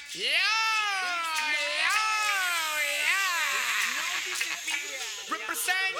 Yo, yo, yeah. Represent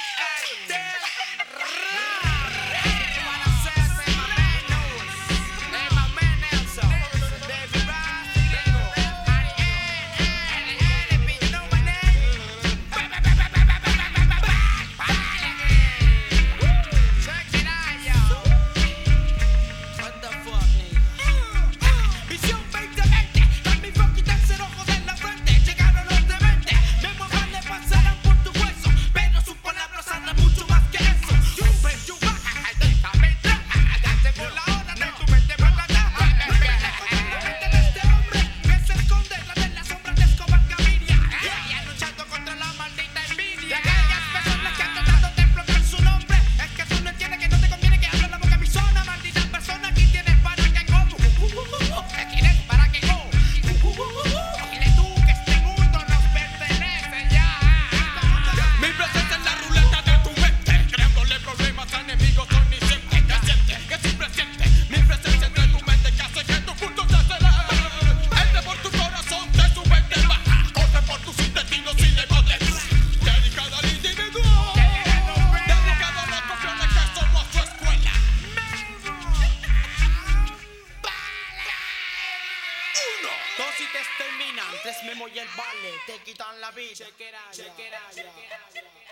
dosis determinantes, Memo y el vale te quitan la vida. Check it out, check it out, check it out.